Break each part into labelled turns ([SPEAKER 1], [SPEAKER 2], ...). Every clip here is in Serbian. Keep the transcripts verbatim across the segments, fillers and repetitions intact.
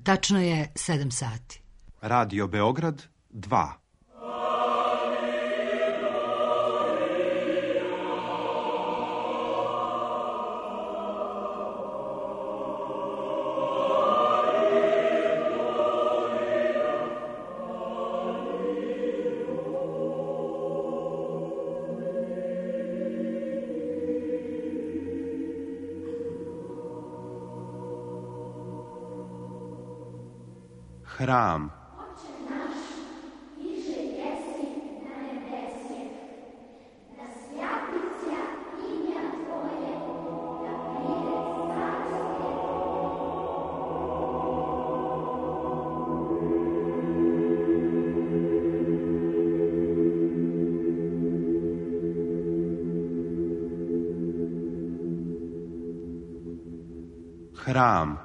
[SPEAKER 1] Tačno je sedam sati.
[SPEAKER 2] Radio Beograd dva. Hram. Hram.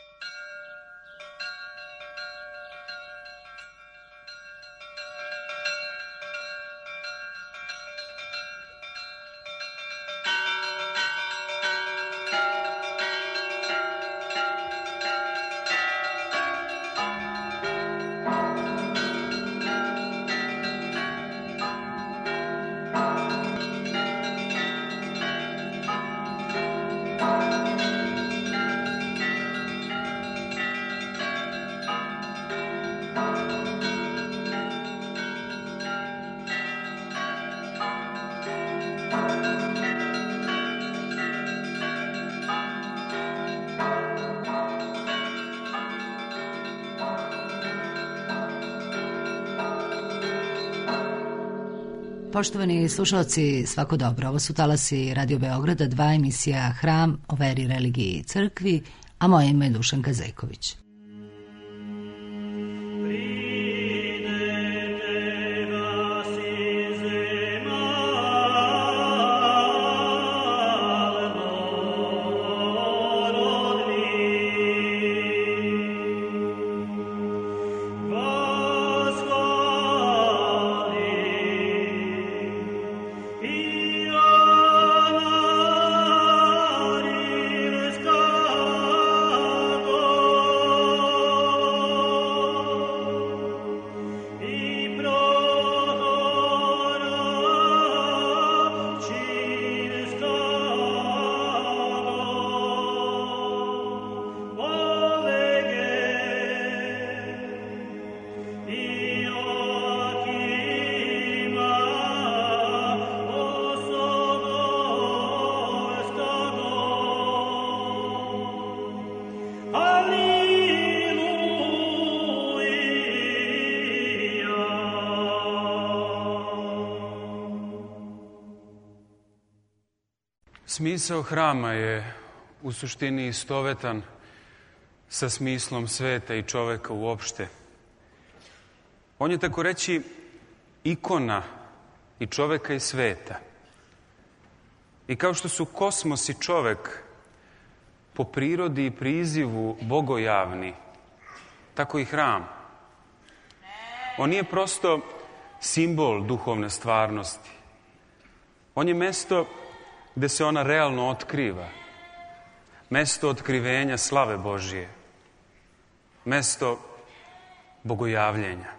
[SPEAKER 1] Poštovani slušalci, svako dobro. Ovo su talasi Radio Beograda, dva, emisija Hram o veri, religiji i crkvi, a moje ime je Dušanka Zejković.
[SPEAKER 3] Smisao hrama je u suštini istovetan sa smislom sveta i čoveka uopšte. On je, tako reći, ikona i čoveka i sveta. I kao što su kosmos i čovek po prirodi i prizivu bogojavni, tako i hram. On nije prosto simbol duhovne stvarnosti. On je mesto gde se ona realno otkriva. Mesto otkrivenja slave Božije. Mesto bogojavljenja.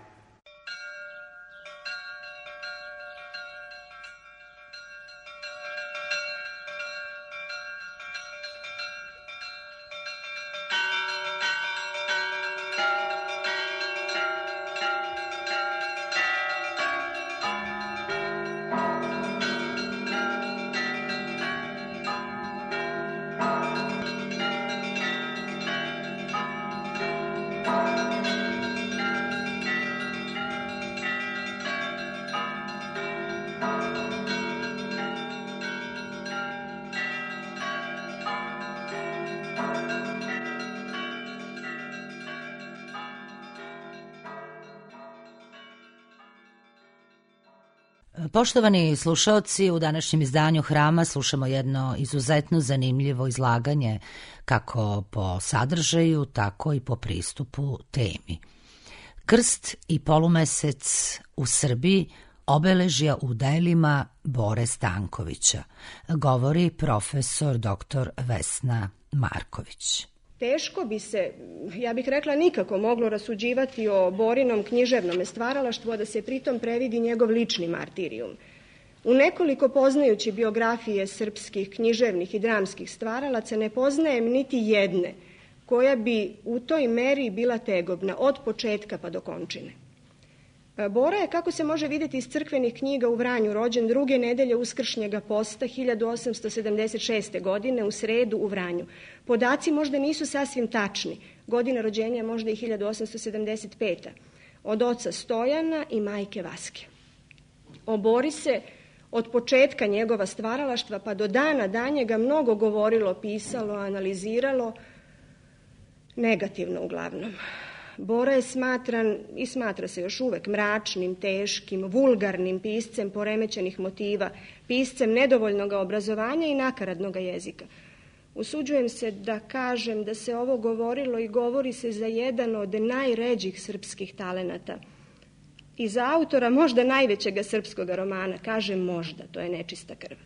[SPEAKER 1] Poštovani slušaoci, u današnjem izdanju Hrama slušamo jedno izuzetno zanimljivo izlaganje kako po sadržaju, tako i po pristupu temi. Krst i polumesec u Srbiji, obeležja u delima Bore Stankovića, govori profesor doktor Vesna Marković.
[SPEAKER 4] Teško bi se, ja bih rekla nikako, moglo rasuđivati o Borinom književnom stvaralaštvu, a da se pritom previdi njegov lični martirijum. U nekoliko poznajući biografije srpskih književnih i dramskih stvaralaca ne poznajem niti jedne koja bi u toj meri bila tegobna, od početka pa do končine. Bora je, kako se može vidjeti iz crkvenih knjiga, u Vranju rođen druge nedelje uskršnjega posta hiljadu osamsto sedamdeset šeste. godine u sredu u Vranju. Podaci možda nisu sasvim tačni. Godina rođenja možda i hiljadu osamsto sedamdeset peta. Od oca Stojana i majke Vaske. O Bori se od početka njegova stvaralaštva pa do dana danjega mnogo govorilo, pisalo, analiziralo, negativno uglavnom. Bora je smatran i smatra se još uvek mračnim, teškim, vulgarnim piscem poremećenih motiva, piscem nedovoljnog obrazovanja i nakaradnog jezika. Usuđujem se da kažem da se ovo govorilo i govori se za jedan od najređih srpskih talenata i za autora možda najvećega srpskog romana, kažem možda, to je Nečista krv.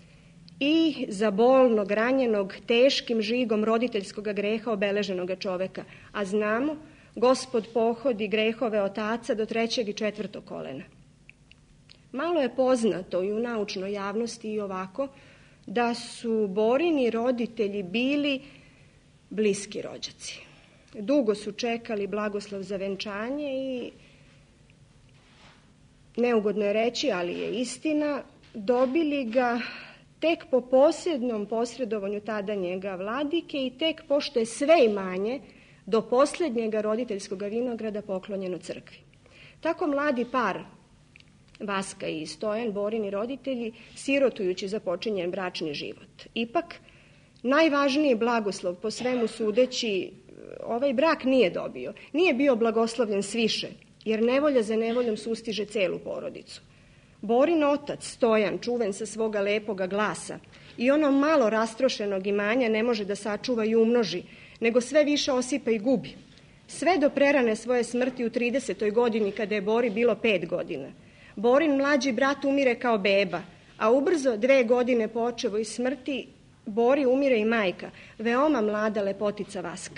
[SPEAKER 4] I za bolnog, ranjenog, teškim žigom roditeljskog greha obeleženog čoveka, a znamo, Gospod pohodi grehove otaca do trećeg i četvrtog kolena. Malo je poznato i u naučnoj javnosti i ovako da su Borini roditelji bili bliski rođaci. Dugo su čekali blagoslov za venčanje i, neugodno je reći, ali je istina, dobili ga tek po posebnom posredovanju tadanjega vladike i tek pošto je sve imanje do posljednjega roditeljskog vinograda poklonjeno crkvi. Tako mladi par, Vaska i Stojan, Borini roditelji, sirotujući započinjen bračni život. Ipak, najvažniji blagoslov po svemu sudeći, ovaj brak nije dobio. Nije bio blagoslovljen sviše, jer nevolja za nevoljom sustiže celu porodicu. Borin otac, Stojan, čuven sa svoga lepoga glasa, i ono malo rastrošenog imanja ne može da sačuva i umnoži, nego sve više osipa i gubi. Sve do prerane svoje smrti u tridesetoj godini, kada je Bori bilo pet godina. Borin mlađi brat umire kao beba, a ubrzo dve godine po očevoj smrti Bori umire i majka, veoma mlada lepotica Vaska.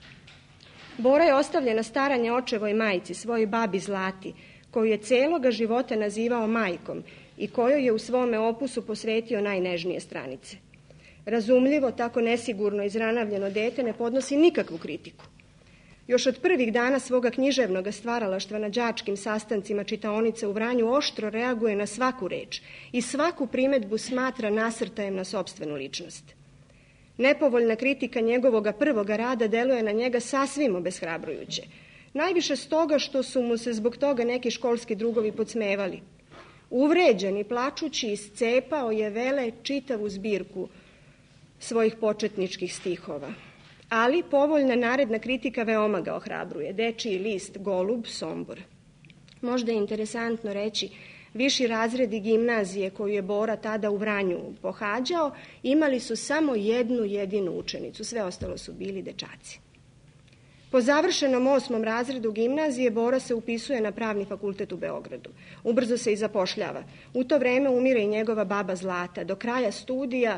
[SPEAKER 4] Bora je ostavljena staranje očevoj majci, svojoj babi Zlati, koju je celoga života nazivao majkom i kojoj je u svome opusu posvetio najnežnije stranice. Razumljivo, tako nesigurno izranavljeno dete ne podnosi nikakvu kritiku. Još od prvih dana svoga književnog stvaralaštva na đačkim sastancima čitaonice u Vranju oštro reaguje na svaku reč i svaku primetbu smatra nasrtajem na sopstvenu ličnost. Nepovoljna kritika njegovoga prvoga rada deluje na njega sasvim obeshrabrujuće. Najviše stoga što su mu se zbog toga neki školski drugovi podsmevali. Uvređen i plačući iscepao je vele čitavu zbirku svojih početničkih stihova. Ali povoljna naredna kritika veoma ga ohrabruje. Dečiji list, Golub, Sombor. Možda je interesantno reći, viši razredi gimnazije koju je Bora tada u Vranju pohađao, imali su samo jednu jedinu učenicu, sve ostalo su bili dečaci. Po završenom osmom razredu gimnazije Bora se upisuje na Pravni fakultet u Beogradu. Ubrzo se i zapošljava. U to vreme umire i njegova baba Zlata. Do kraja studija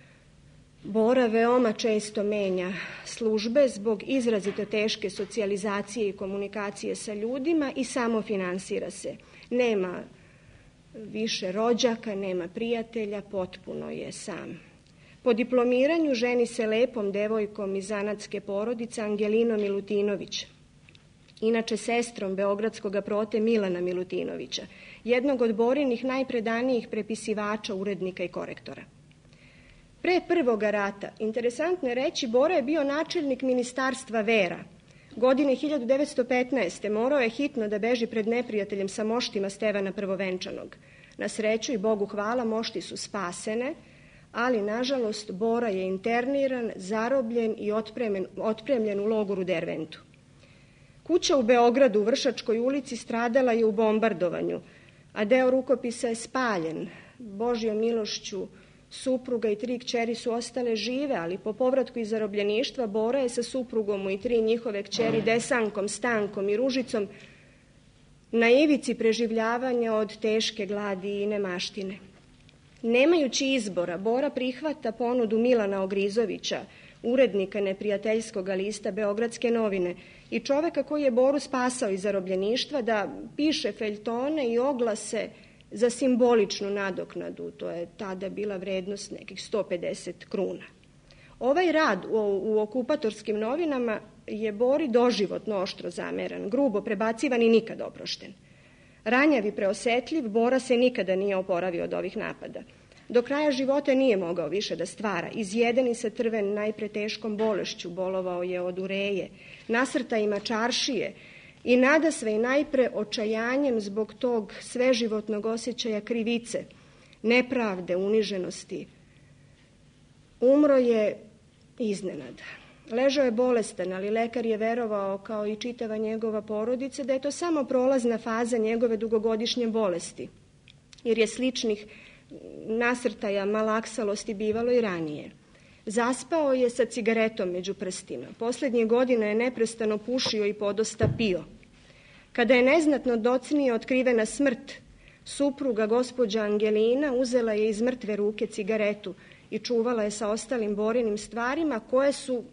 [SPEAKER 4] Bora veoma često menja službe zbog izrazito teške socijalizacije i komunikacije sa ljudima i samo finansira se. Nema više rođaka, nema prijatelja, potpuno je sam. Po diplomiranju ženi se lepom devojkom iz zanatske porodice Angelinom Milutinović, inače sestrom beogradskog prote Milana Milutinovića, jednog od Borinih najpredanijih prepisivača, urednika i korektora. Pre prvoga rata, interesantno je reći, Bora je bio načelnik Ministarstva vera. Godine hiljadu devetsto petnaeste. morao je hitno da beži pred neprijateljem sa moštima Stevana Prvovenčanog. Na sreću i Bogu hvala, mošti su spasene, ali nažalost Bora je interniran, zarobljen i otpremljen, otpremljen u logoru Derventu. Kuća u Beogradu u Vršačkoj ulici stradala je u bombardovanju, a deo rukopisa je spaljen. Božjom milošću supruga i tri kćeri su ostale žive, ali po povratku iz zarobljeništva Bora je sa suprugom i tri njihove kćeri Desankom, Stankom i Ružicom na ivici preživljavanja od teške gladi i nemaštine. Nemajući izbora, Bora prihvata ponudu Milana Ogrizovića, urednika neprijateljskog lista Beogradske novine i čoveka koji je Boru spasao iz zarobljeništva da piše feljtone i oglase za simboličnu nadoknadu. To je tada bila vrednost nekih sto pedeset kruna. Ovaj rad u, u okupatorskim novinama je Bori doživotno oštro zameran, grubo prebacivan i nikad oprošten. Ranjav i preosetljiv, Bora se nikada nije oporavio od ovih napada. Do kraja života nije mogao više da stvara. Izjeden i satrven najpre teškom bolešću, bolovao je od ureje, nasrtajima čaršije i nadasve i najpre očajanjem zbog tog sveživotnog osjećaja krivice, nepravde, uniženosti. Umro je iznenada. Ležao je bolestan, ali lekar je verovao, kao i čitava njegova porodica, da je to samo prolazna faza njegove dugogodišnje bolesti, jer je sličnih nasrtaja malaksalosti bivalo i ranije. Zaspao je sa cigaretom među prstima. Poslednje godine je neprestano pušio i podosta pio. Kada je neznatno docnije otkrivena smrt, supruga gospođa Angelina uzela je iz mrtve ruke cigaretu i čuvala je sa ostalim Borinim stvarima koje su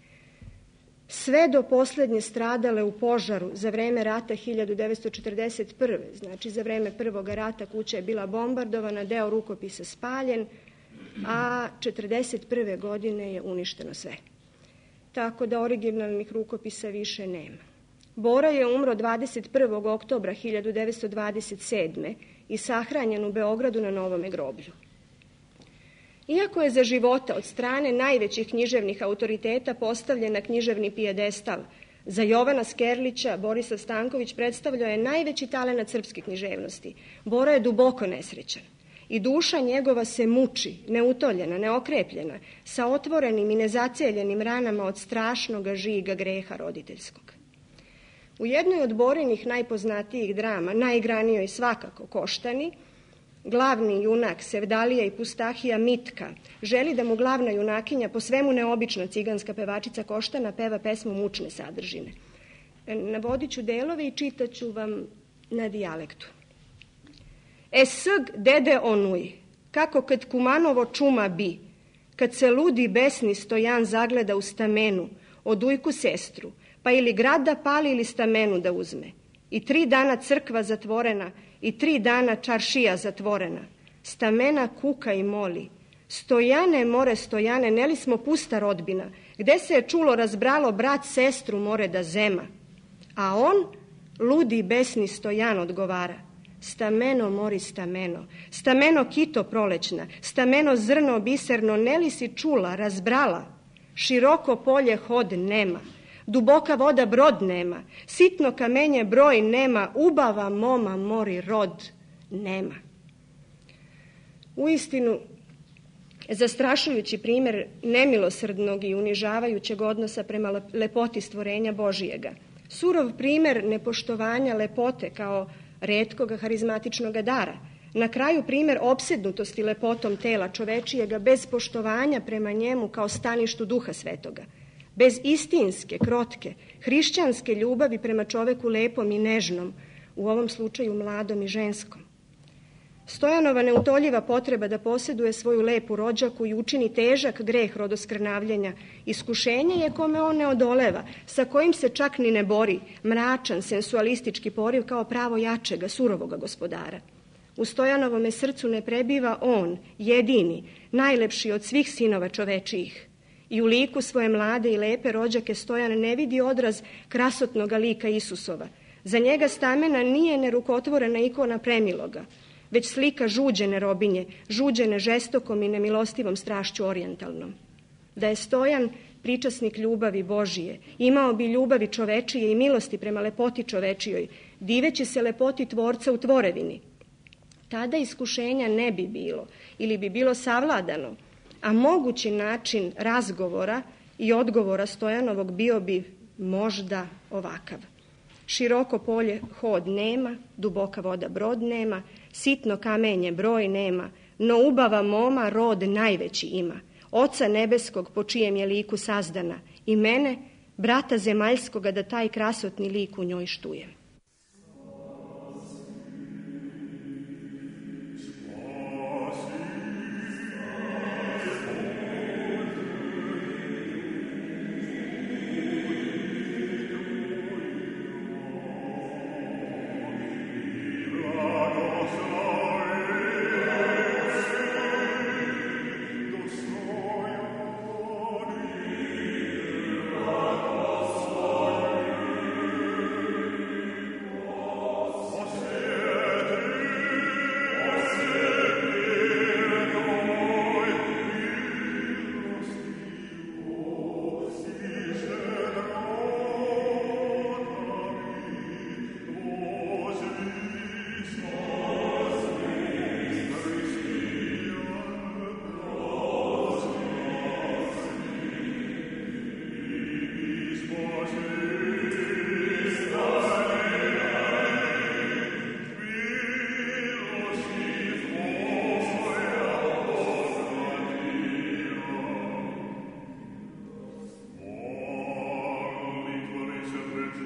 [SPEAKER 4] sve do poslednje stradale u požaru za vreme rata hiljadu devetsto četrdeset prve. Znači, za vreme prvog rata kuća je bila bombardovana, deo rukopisa spaljen, a četrdeset prve godine je uništeno sve. Tako da originalnih rukopisa više nema. Bora je umro dvadeset prvog oktobra hiljadu devetsto dvadeset sedme i sahranjen u Beogradu na Novome groblju. Iako je za života od strane najvećih književnih autoriteta postavljen na književni pijedestal, za Jovana Skerlića Borislav Stanković predstavljao je najveći talenat srpske književnosti. Bora je duboko nesrećan i duša njegova se muči, neutoljena, neokrepljena, sa otvorenim i nezaceljenim ranama od strašnog žiga greha roditeljskog. U jednoj od Borinih najpoznatijih drama, naigranijoj svakako Koštani, glavni junak Sevdalija i Pustahija Mitka želi da mu glavna junakinja, po svemu neobična ciganska pevačica Koštana, peva pesmu mučne sadržine. Navodit ću delove i čitaću vam na dijalektu. E sg dede onuj, kako kad Kumanovo čuma bi, kad se ludi besni stojan zagleda u stamenu, odujku sestru, pa ili grad da pali ili stamenu da uzme. I tri dana crkva zatvorena, i tri dana čaršija zatvorena. Stamena kuka i moli. Stojane, more Stojane, ne li smo pusta rodbina? Gde se je čulo razbralo brat sestru more da zema? A on, ludi besni Stojan, odgovara. Stameno mori stameno, stameno kito prolećna, stameno zrno biserno, ne li si čula, razbrala? Široko polje hod nema. Duboka voda brod nema, sitno kamenje broj nema, ubava moma mori rod nema. Uistinu, zastrašujući primer nemilosrdnog i unižavajućeg odnosa prema lepoti stvorenja Božijega. Surov primer nepoštovanja lepote kao retkoga harizmatičnog dara. Na kraju primer opsednutosti lepotom tela čovečijega bez poštovanja prema njemu kao staništu Duha Svetoga. Bez istinske, krotke, hrišćanske ljubavi prema čoveku lepom i nežnom, u ovom slučaju mladom i ženskom. Stojanova neutoljiva potreba da posjeduje svoju lepu rođaku i učini težak greh rodoskrnavljenja, iskušenje je kome on ne odoleva, sa kojim se čak ni ne bori, mračan, sensualistički poriv kao pravo jačega, surovoga gospodara. U Stojanovome srcu ne prebiva on, jedini, najlepši od svih sinova čovečijih. I u liku svoje mlade i lepe rođake Stojan ne vidi odraz krasotnoga lika Isusova. Za njega stamena nije nerukotvorena ikona premiloga, već slika žuđene robinje, žuđene žestokom i nemilostivom strašću orijentalnom. Da je Stojan pričasnik ljubavi Božije, imao bi ljubavi čovečije i milosti prema lepoti čovečijoj, diveći se lepoti tvorca u tvorevini. Tada iskušenja ne bi bilo ili bi bilo savladano, a mogući način razgovora i odgovora Stojanovog bio bi možda ovakav. Široko polje hod nema, duboka voda brod nema, sitno kamenje broj nema, no ubava moma rod najveći ima, Oca nebeskog po čijem je liku sazdana i mene, brata zemaljskoga, da taj krasotni lik u njoj štuje.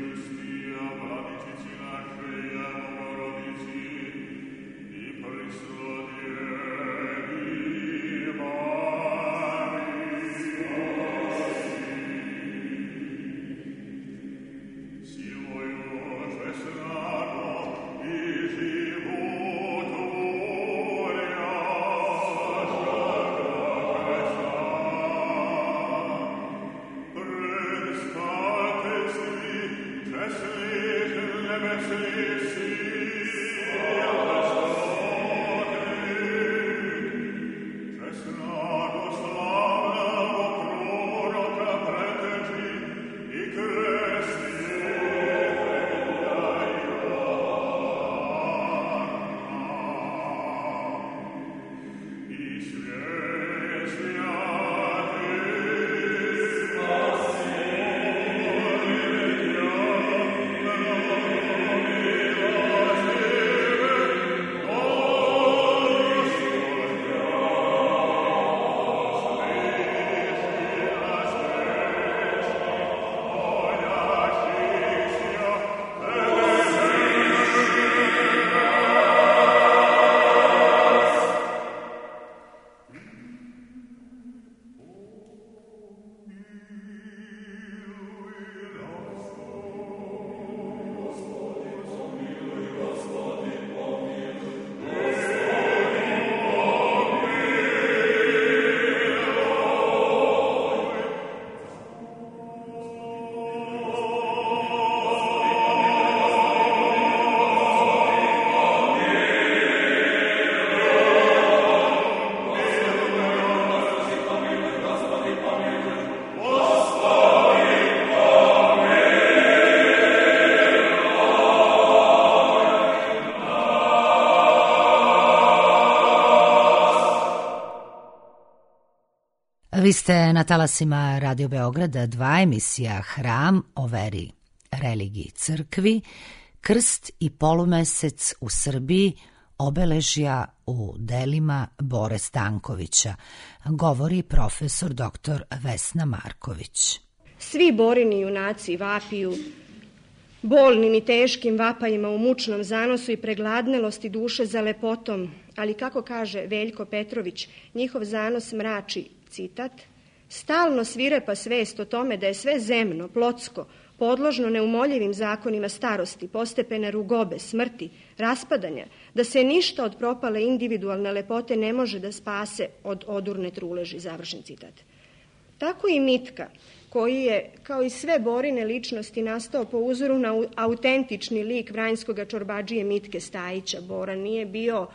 [SPEAKER 1] Vi ste na talasima Radio Beograda dva, emisija Hram o veri, religiji, crkvi, krst i polumesec u Srbiji, obeležja u delima Bore Stankovića, govori profesor doktor Vesna Marković.
[SPEAKER 4] Svi Borini junaci vapiju, bolnim i teškim vapajima u mučnom zanosu i pregladnelosti duše za lepotom, ali kako kaže Veljko Petrović, njihov zanos mrači, citat, stalno svirepa svest o tome da je sve zemno, plotsko, podložno neumoljivim zakonima starosti, postepene rugobe, smrti, raspadanja, da se ništa od propale individualne lepote ne može da spase od odurne truleži, završen citat. Tako i Mitka, koji je, kao i sve Borine ličnosti, nastao po uzoru na autentični lik vranjskoga čorbadžije Mitke Stajića. Bora nije bio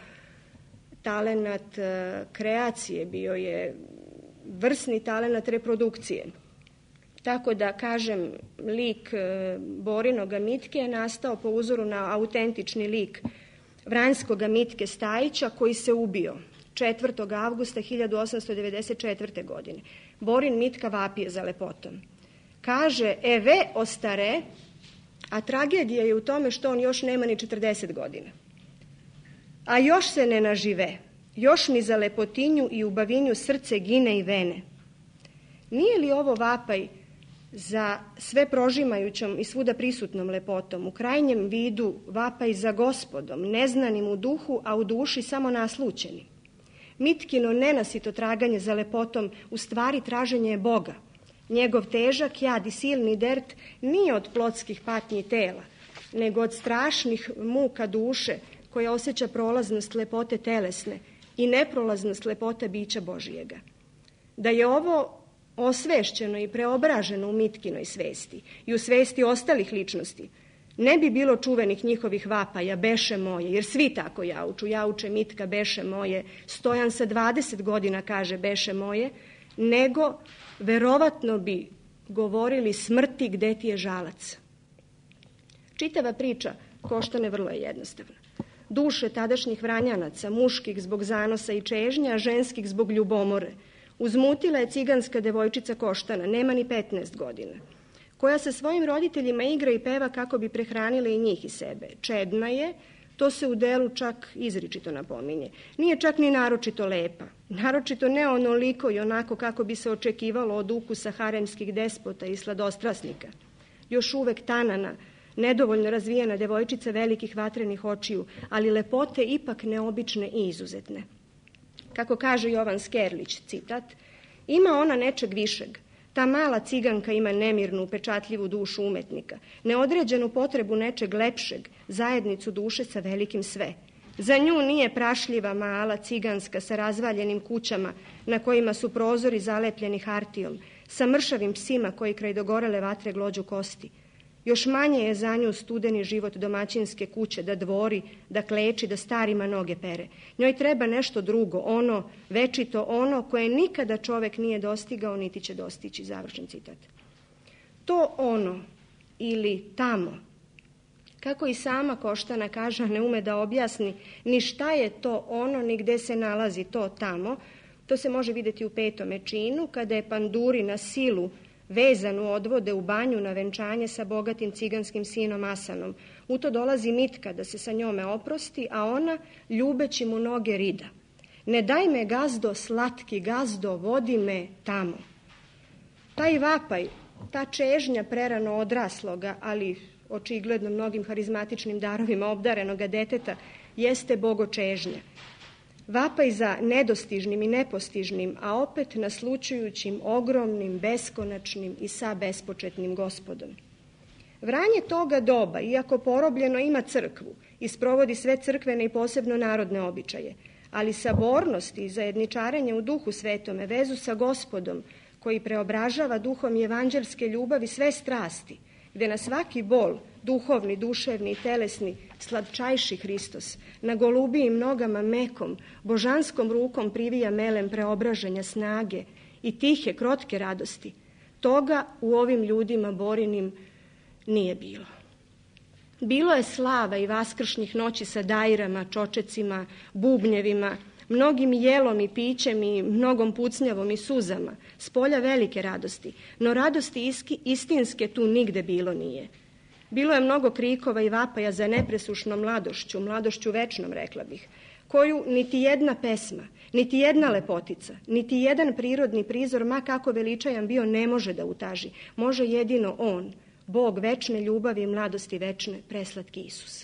[SPEAKER 4] talenat kreacije, bio je vrsni talenat reprodukcije. Tako da, kažem, lik Borinoga Mitke je nastao po uzoru na autentični lik vranjskoga Mitke Stajića, koji se ubio četvrtog avgusta hiljadu osamsto devedeset četvrte. godine. Borin Mitka vapije za lepotom. Kaže, eve ostare, a tragedija je u tome što on još nema ni četrdeset godina. A još se ne nažive, još mi za lepotinju i ubavinju srce gine i vene. Nije li ovo vapaj za sve prožimajućom i svuda prisutnom lepotom, u krajnjem vidu vapaj za Gospodom, neznanim u duhu, a u duši samo naslućeni? Mitkino nenasito traganje za lepotom u stvari traženje je Boga. Njegov težak jad i silni dert nije od plotskih patnji tela, nego od strašnih muka duše koja osjeća prolaznost lepote telesne i neprolaznost lepote bića Božijega. Da je ovo osvešćeno i preobraženo u Mitkinoj svesti i u svesti ostalih ličnosti, ne bi bilo čuvenih njihovih vapaja, beše moje, jer svi tako jauču, jauče Mitka, beše moje, Stojan sa dvadeset godina kaže beše moje, nego verovatno bi govorili smrti gde ti je žalac. Čitava priča Koštane vrlo je jednostavna. Duše tadašnjih Vranjanaca, muških zbog zanosa i čežnja, a ženskih zbog ljubomore, uzmutila je ciganska devojčica Koštana, nema ni petnaest godina, koja sa svojim roditeljima igra i peva kako bi prehranila i njih i sebe. Čedna je, to se u delu čak izričito napominje. Nije čak ni naročito lepa, naročito ne onoliko i onako kako bi se očekivalo od ukusa haremskih despota i sladostrasnika. još uvek tanana, nedovoljno razvijena devojčica velikih vatrenih očiju, ali lepote ipak neobične i izuzetne. Kako kaže Jovan Skerlić, citat, ima ona nečeg višeg. Ta mala ciganka ima nemirnu, upečatljivu dušu umetnika, neodređenu potrebu nečeg lepšeg, zajednicu duše sa velikim sve. Za nju nije prašljiva, mala, ciganska, sa razvaljenim kućama na kojima su prozori zalepljeni hartijom, sa mršavim psima koji kraj dogorele vatre glođu kosti. Još manje je za nju studeni život domaćinske kuće, da dvori, da kleči, da starima noge pere. Njoj treba nešto drugo, ono, večito ono koje nikada čovek nije dostigao, niti će dostići, završen citat. To ono ili tamo, kako i sama Koštana kaže, ne ume da objasni ni šta je to ono, ni gde se nalazi to tamo, to se može vidjeti u petome činu, kada je Panduri na silu vezanu odvode u banju na venčanje sa bogatim ciganskim sinom Asanom. U to dolazi Mitka da se sa njome oprosti, a ona, ljubeći mu noge, rida. Ne daj me, gazdo, slatki gazdo, vodi me tamo. Taj vapaj, ta čežnja prerano odrasloga, ali očigledno mnogim harizmatičnim darovima obdarenoga deteta, jeste bogočežnja. Vapaj za nedostižnim i nepostižnim, a opet naslučujućim, ogromnim, beskonačnim i sa bespočetnim gospodom. Vranje toga doba, iako porobljeno, ima crkvu i sprovodi sve crkvene i posebno narodne običaje, ali sabornosti i zajedničarenje u duhu svetome, vezu sa gospodom, koji preobražava duhom evanđelske ljubavi sve strasti, gde na svaki bol, duhovni, duševni i telesni, slatčajši Hristos, na golubijim nogama mekom, božanskom rukom privija melem preobraženja snage i tihe, krotke radosti. Toga u ovim ljudima Borinim nije bilo. Bilo je slava i vaskršnjih noći sa dajrama, čočecima, bubnjevima, mnogim jelom i pićem i mnogom pucnjavom i suzama, s polja velike radosti, no radosti iski, istinske tu nigde bilo nije. Bilo je mnogo krikova i vapaja za nepresušnom mladošću, mladošću večnom, rekla bih, koju niti jedna pesma, niti jedna lepotica, niti jedan prirodni prizor, ma kako veličajan bio, ne može da utaži. Može jedino on, Bog večne ljubavi i mladosti večne, preslatki Isus.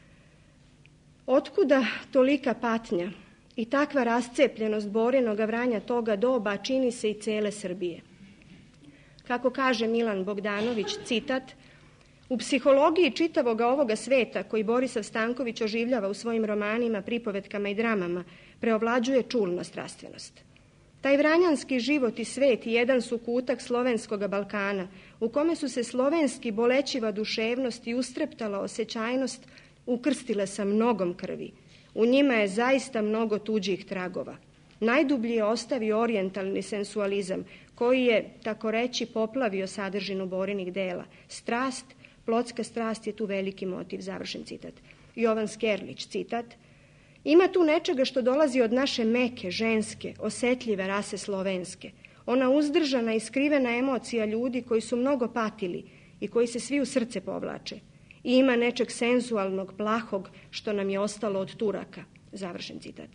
[SPEAKER 4] Otkuda tolika patnja i takva rascepljenost Borinoga Vranja toga doba, čini se i cele Srbije? Kako kaže Milan Bogdanović, citat, u psihologiji čitavoga ovoga sveta, koji Borisav Stanković oživljava u svojim romanima, pripovetkama i dramama, preovlađuje čulna strastvenost. Taj vranjanski život i svet jedan su kutak slovenskoga Balkana, u kome su se slovenski bolećiva duševnost i ustreptala osjećajnost ukrstile sa mnogom krvi. U njima je zaista mnogo tuđih tragova. Najdublji je ostavio orijentalni sensualizam, koji je, tako reći, poplavio sadržinu Borinih dela. Strast, plotska strast je tu veliki motiv, završen citat. Jovan Skerlić, citat, ima tu nečega što dolazi od naše meke, ženske, osetljive rase slovenske. Ona uzdržana i skrivena emocija ljudi koji su mnogo patili i koji se svi u srce povlače. I ima nečeg senzualnog, plahog, što nam je ostalo od Turaka, završen citat.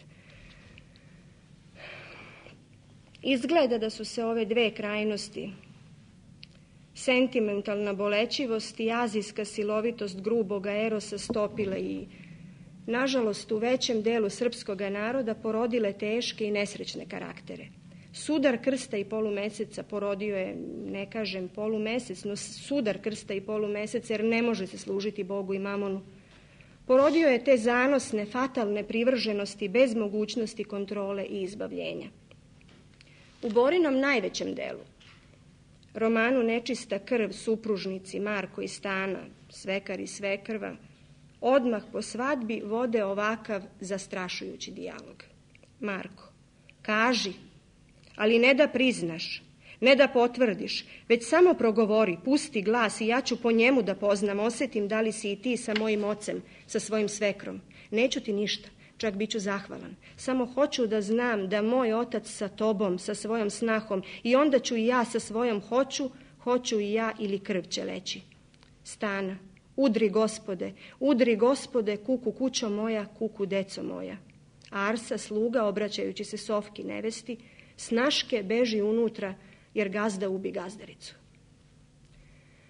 [SPEAKER 4] Izgleda da su se ove dve krajnosti, sentimentalna bolećivost i azijska silovitost gruboga erosa, stopile i, nažalost, u većem delu srpskoga naroda porodile teške i nesrećne karaktere. Sudar krsta i polumeseca porodio je, ne kažem polumesec, no sudar krsta i polumeseca, jer ne može se služiti Bogu i mamonu. Porodio je te zanosne, fatalne privrženosti bez mogućnosti kontrole i izbavljenja. U Borinom najvećem delu, romanu Nečista krv, supružnici Marko i Stana, svekar i svekrva, odmah po svadbi vode ovakav zastrašujući dijalog. Marko, kaži, ali ne da priznaš, ne da potvrdiš, već samo progovori, pusti glas i ja ću po njemu da poznam, osetim da li si i ti sa mojim ocem, sa svojim svekrom. Neću ti ništa, čak bit ću zahvalan. Samo hoću da znam da moj otac sa tobom, sa svojom snahom, i onda ću i ja sa svojom hoću, hoću i ja ili krv će leći. Stana, udri gospode, udri gospode, kuku kućo moja, kuku deco moja. Arsa, sluga, obraćajući se Sofki nevesti, snaške beži unutra, jer gazda ubi gazdaricu.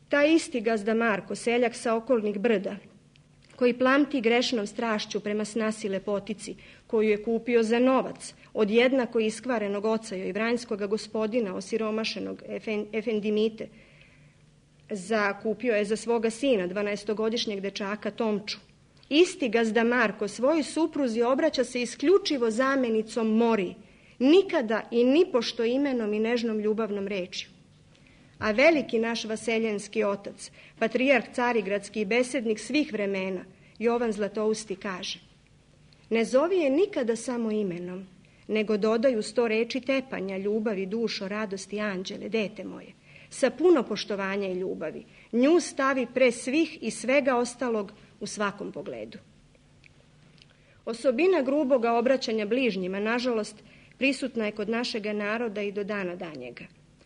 [SPEAKER 4] Taj isti gazda Marko, seljak sa okolnih brda, koji plamti grešnom strašću prema snasi lepotici, koju je kupio za novac od jednako iskvarenog oca joj vranjskoga gospodina, osiromašenog Efendimite, zakupio je za svoga sina, dvanaestogodišnjeg dečaka Tomču. Isti gazda Marko svojoj supruzi obraća se isključivo zamenicom Mori, nikada i nipošto imenom i nežnom ljubavnom rečju. A veliki naš vaseljenski otac, patrijarh carigradski i besednik svih vremena, Jovan Zlatousti kaže: ne zovi je nikada samo imenom, nego dodaju sto reči tepanja, ljubavi, dušo, radosti, anđele, dete moje. Sa puno poštovanja i ljubavi. Nju stavi pre svih i svega ostalog u svakom pogledu. Osobina gruboga obraćanja bližnjima, nažalost, prisutna je kod našega naroda i do dana danjega.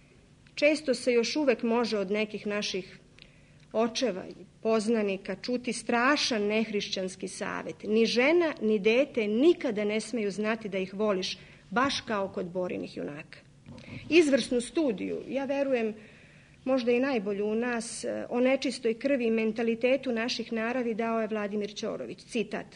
[SPEAKER 4] Često se još uvek može od nekih naših očeva i poznanika čuti strašan nehrišćanski savet. Ni žena, ni dete nikada ne smeju znati da ih voliš, baš kao kod Borinih junaka. Izvrsnu studiju, ja verujem, možda i najbolju u nas, o nečistoj krvi i mentalitetu naših naravi dao je Vladimir Ćorović. Citat: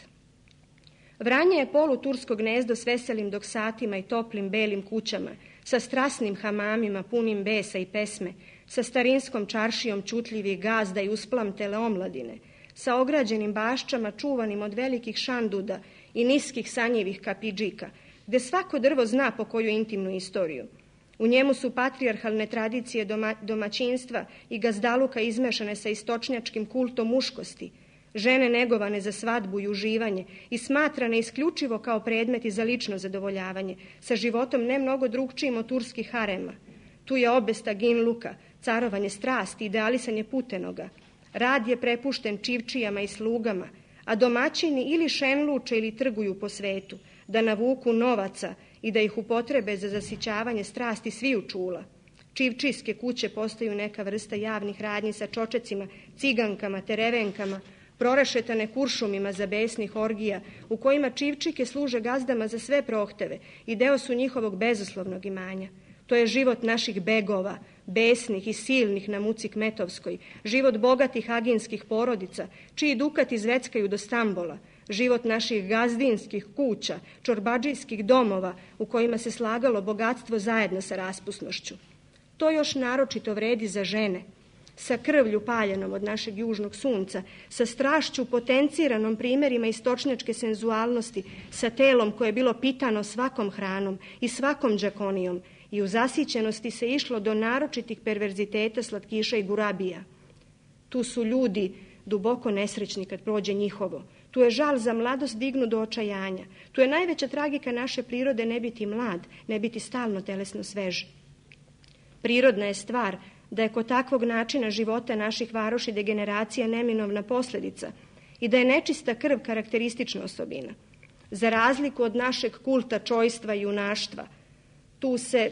[SPEAKER 4] Vranje je polutursko gnezdo s veselim doksatima i toplim belim kućama, sa strasnim hamamima punim besa i pesme, sa starinskom čaršijom čutljivih gazda i usplamtele omladine, sa ograđenim baščama čuvanim od velikih šanduda i niskih sanjivih kapidžika, gde svako drvo zna po koju intimnu istoriju. U njemu su patrijarhalne tradicije doma, domaćinstva i gazdaluka izmešane sa istočnjačkim kultom muškosti, žene negovane za svadbu i uživanje i smatrane isključivo kao predmeti za lično zadovoljavanje, sa životom ne mnogo drugčijim od turskih harema. Tu je obesta ginluka, carovanje strasti, idealisanje putenoga. Rad je prepušten čivčijama i slugama, a domaćini ili šenluče ili trguju po svetu, da navuku novaca i da ih upotrebe za zasićavanje strasti sviju čula. Čivčijske kuće postaju neka vrsta javnih radnji sa čočecima, cigankama, terevenkama, prorešetane kuršumima za besnih orgija, u kojima čivčike služe gazdama za sve prohteve i deo su njihovog bezuslovnog imanja. To je život naših begova, besnih i silnih na muci Kmetovskoj, život bogatih aginskih porodica, čiji dukati zveckaju do Stambola, život naših gazdinskih kuća, čorbadžijskih domova u kojima se slagalo bogatstvo zajedno sa raspusnošću. To još naročito vredi za žene, sa krvlju paljenom od našeg južnog sunca, sa strašću potenciranom primjerima istočnjačke senzualnosti, sa telom koje je bilo pitano svakom hranom i svakom džakonijom, i u zasićenosti se išlo do naročitih perverziteta, slatkiša i gurabija. Tu su ljudi duboko nesrećni kad prođe njihovo. Tu je žal za mladost dignu do očajanja. Tu je najveća tragika naše prirode ne biti mlad, ne biti stalno telesno svež. Prirodna je stvar da je kod takvog načina života naših varoši degeneracija neminovna posljedica i da je nečista krv karakteristična osobina. Za razliku od našeg kulta čojstva i junaštva, tu se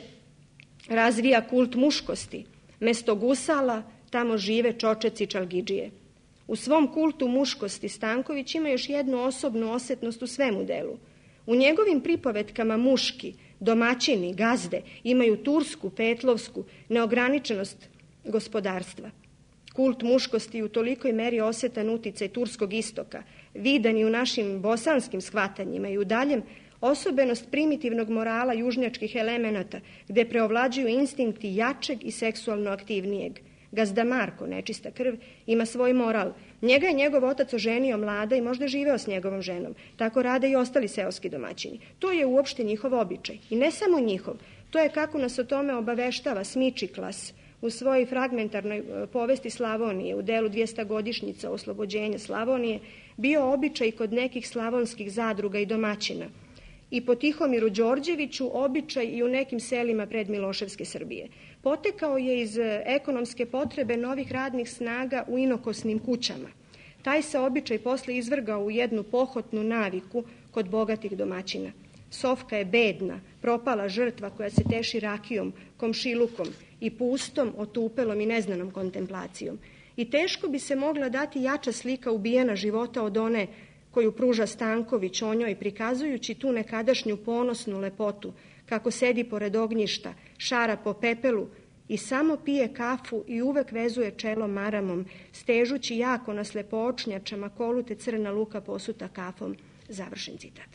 [SPEAKER 4] razvija kult muškosti. Mesto gusala, tamo žive čočeci čalgidžije. U svom kultu muškosti Stanković ima još jednu osobnu osetnost u svemu delu. U njegovim pripovetkama muški, domaćini, gazde imaju tursku, petlovsku neograničenost gospodarstva. Kult muškosti u tolikoj meri osetan uticaj turskog istoka, vidan i u našim bosanskim shvatanjima i u daljem osobenost primitivnog morala južnjačkih elemenata, gde preovlađuju instinkti jačeg i seksualno aktivnijeg. Gazda Marko, nečista krv, ima svoj moral. Njega je njegov otac oženio mlada i možda živeo s njegovom ženom. Tako rade i ostali seoski domaćini. To je uopšte njihov običaj. I ne samo njihov. To je, kako nas o tome obaveštava Smičiklas u svojoj fragmentarnoj povesti Slavonije, u delu dvjestogodišnjica oslobođenja Slavonije, bio običaj kod nekih slavonskih zadruga i domaćina. I po Tihomiru Đorđeviću običaj i u nekim selima pred Miloševske Srbije. Potekao je iz ekonomske potrebe novih radnih snaga u inokosnim kućama. Taj se običaj posle izvrgao u jednu pohotnu naviku kod bogatih domaćina. Sofka je bedna, propala žrtva koja se teši rakijom, komšilukom i pustom, otupelom i neznanom kontemplacijom. I teško bi se mogla dati jača slika ubijena života od one koju pruža Stanković o njoj, prikazujući tu nekadašnju ponosnu lepotu, kako sedi pored ognjišta, šara po pepelu i samo pije kafu i uvek vezuje čelo maramom, stežući jako na slepoočnjačama kolute crna luka posuta kafom. Završen citat.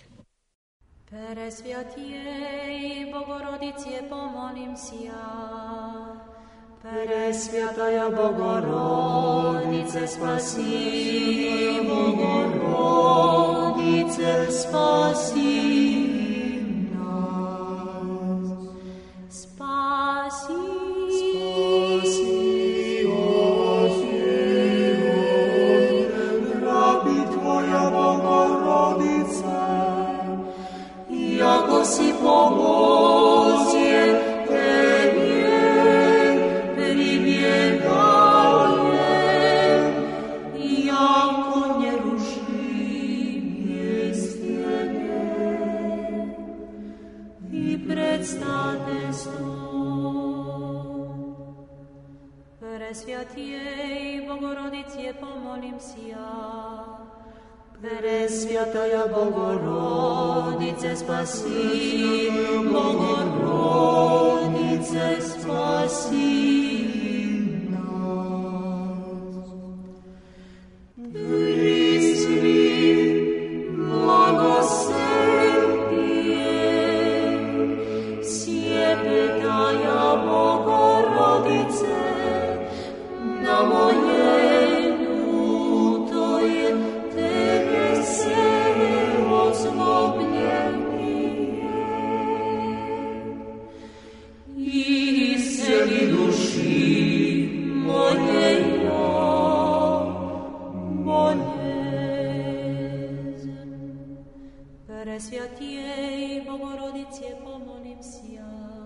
[SPEAKER 5] Presvjatijej, Bogorodice, pomolim si ja.
[SPEAKER 6] Presvjataja Bogorodice, spasi, Bogorodice, spasi nas.
[SPEAKER 5] Spasi,
[SPEAKER 6] Spasi od život, rabi Tvoja Bogorodice, iako si pomozje
[SPEAKER 5] Presvjatijej, Bogorodice, pomolim si ja.
[SPEAKER 6] Presvjataja Bogorodice, spasi, Bogorodice, spasi nas. Prisli, blagosrdije, sjepetaja Bogorodice, na moje ljuto je tebe se ozlobljenije. I sebi duši moje ja boljezen.
[SPEAKER 5] Presvjatijej, Bogorodice, pomolim si ja.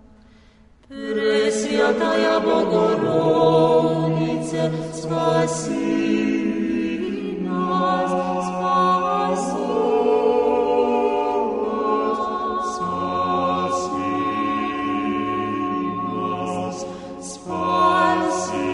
[SPEAKER 6] Presvjataja Bogorodice, spasi nas, spasi nas, spasi nas, spasi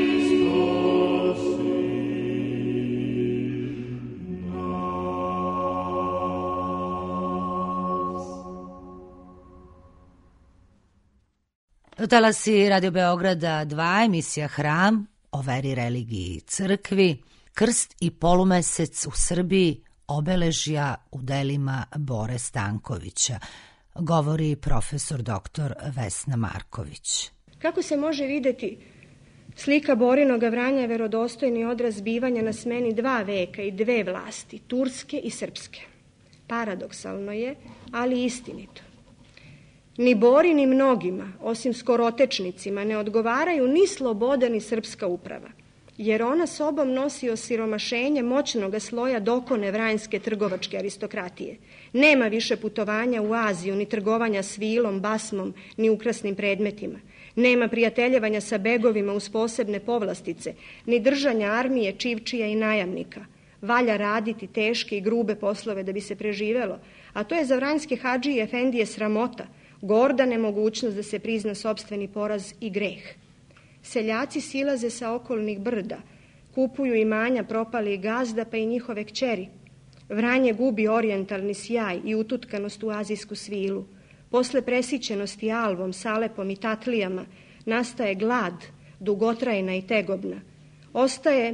[SPEAKER 1] Talasi Radio Beograda dva, emisija Hram, o veri, religiji i crkvi, krst i polumesec u Srbiji, obeležja u delima Bore Stankovića, govori profesor doktor Vesna Marković.
[SPEAKER 4] Kako se može videti, slika Borinoga Vranja je verodostojni odraz zbivanja na smeni dva veka i dve vlasti, turske i srpske. Paradoksalno je, ali istinito. Ni Bori ni mnogima, osim skorotečnicima, ne odgovaraju ni sloboda ni srpska uprava, jer ona sobom nosi osiromašenje moćnoga sloja dokone vranjske trgovačke aristokratije. Nema više putovanja u Aziju, ni trgovanja svilom, basmom, ni ukrasnim predmetima. Nema prijateljevanja sa begovima uz posebne povlastice, ni držanja armije, čivčija i najamnika. Valja raditi teške i grube poslove da bi se preživelo, a to je za vranjske hadžije i efendije sramota, gorda nemogućnost da se prizna sopstveni poraz i greh. Seljaci silaze sa okolnih brda, kupuju imanja propalih gazda pa i njihove kćeri. Vranje gubi orijentalni sjaj i ututkanost u azijsku svilu. Posle presićenosti alvom, salepom i tatlijama nastaje glad, dugotrajna i tegobna. Ostaje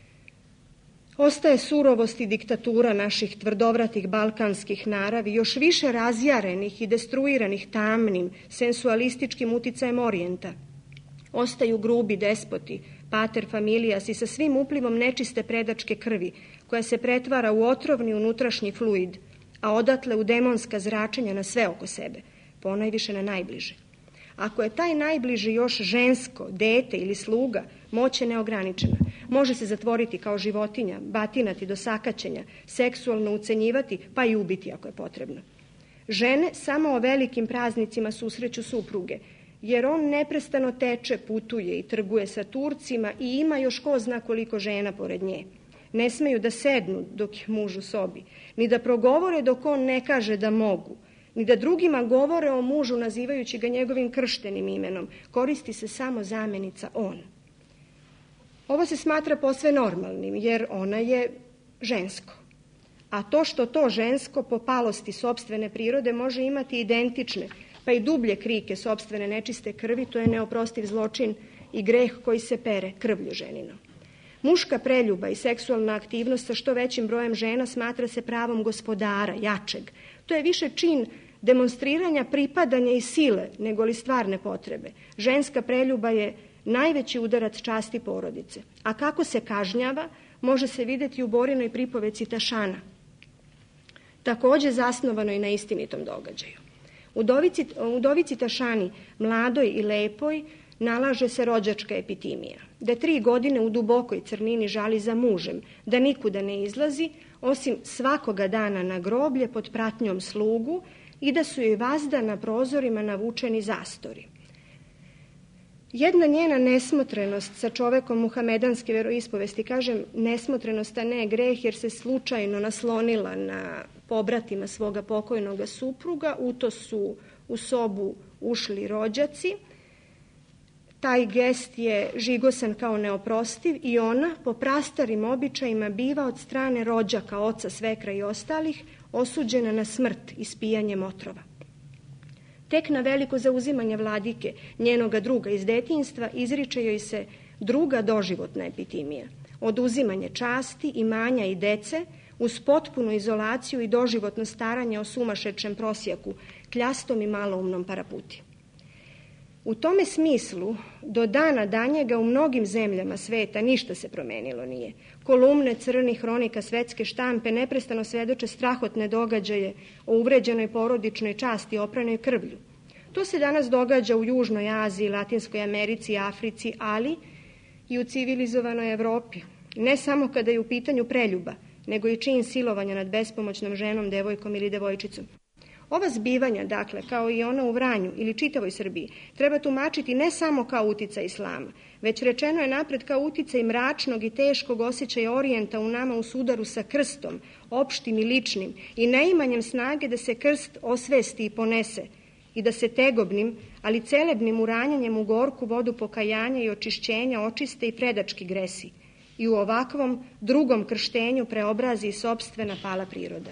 [SPEAKER 4] Ostaje surovost i diktatura naših tvrdovratih balkanskih naravi, još više razjarenih i destruiranih tamnim, sensualističkim uticajem orijenta. Ostaju grubi despoti, pater familijas i sa svim uplivom nečiste predačke krvi, koja se pretvara u otrovni unutrašnji fluid, a odatle u demonska zračenja na sve oko sebe, ponajviše na najbliže. Ako je taj najbliži još žensko, dete ili sluga, moć je neograničena. Može se zatvoriti kao životinja, batinati do sakaćenja, seksualno ucenjivati, pa i ubiti ako je potrebno. Žene samo o velikim praznicima susreću supruge, jer on neprestano teče, putuje i trguje sa Turcima i ima još ko zna koliko žena pored nje. Ne smeju da sednu dok je muž u sobi, ni da progovore dok on ne kaže da mogu, ni da drugima govore o mužu nazivajući ga njegovim krštenim imenom. Koristi se samo zamenica on. Ovo se smatra posve normalnim, jer ona je žensko. A to što to žensko po palosti sopstvene prirode može imati identične, pa i dublje krike sopstvene nečiste krvi, to je neoprostiv zločin i greh koji se pere krvlju ženinom. Muška preljuba i seksualna aktivnost sa što većim brojem žena smatra se pravom gospodara, jačeg. To je više čin demonstriranja pripadanja i sile nego li stvarne potrebe. Ženska preljuba je najveći udarac časti porodice. A kako se kažnjava, može se vidjeti u Borinoj pripoveci Tašana, također zasnovanoj i na istinitom događaju. U Dovici, u Dovici Tašani, mladoj i lepoj, nalaže se rođačka epitimija, da tri godine u dubokoj crnini žali za mužem, da nikuda ne izlazi, osim svakoga dana na groblje pod pratnjom slugu i da su joj vazda na prozorima navučeni zastori. Jedna njena nesmotrenost sa čovekom muhamedanske veroispovesti, kažem nesmotrenost, a ne greh, jer se slučajno naslonila na pobratima svoga pokojnoga supruga, u to su u sobu ušli rođaci. Taj gest je žigosan kao neoprostiv i ona, po prastarim običajima, biva od strane rođaka, oca, svekra i ostalih, osuđena na smrt ispijanjem otrova. Tek na veliko zauzimanje vladike, njenoga druga iz detinjstva, izriče joj se druga doživotna epitimija. Oduzimanje časti, imanja i dece, uz potpunu izolaciju i doživotno staranje o sumašečem prosjaku, kljastom i maloumnom paraputi. U tome smislu, do dana danjega u mnogim zemljama sveta ništa se promenilo nije. Kolumne crnih hronika svetske štampe neprestano svedoče strahotne događaje o uvređenoj porodičnoj časti opranoj krvlju. To se danas događa u Južnoj Aziji, Latinskoj Americi, Africi, ali i u civilizovanoj Evropi. Ne samo kada je u pitanju preljuba, nego i čin silovanja nad bespomoćnom ženom, devojkom ili devojčicom. Ova zbivanja, dakle, kao i ona u Vranju ili čitavoj Srbiji, treba tumačiti ne samo kao uticaj islama, već rečeno je napred kao uticaj mračnog i teškog osjećaja orijenta u nama u sudaru sa krstom, opštim i ličnim, i neimanjem snage da se krst osvesti i ponese i da se tegobnim, ali celebnim uranjanjem u gorku vodu pokajanja i očišćenja očiste i predački gresi i u ovakvom drugom krštenju preobrazi sopstvena pala priroda.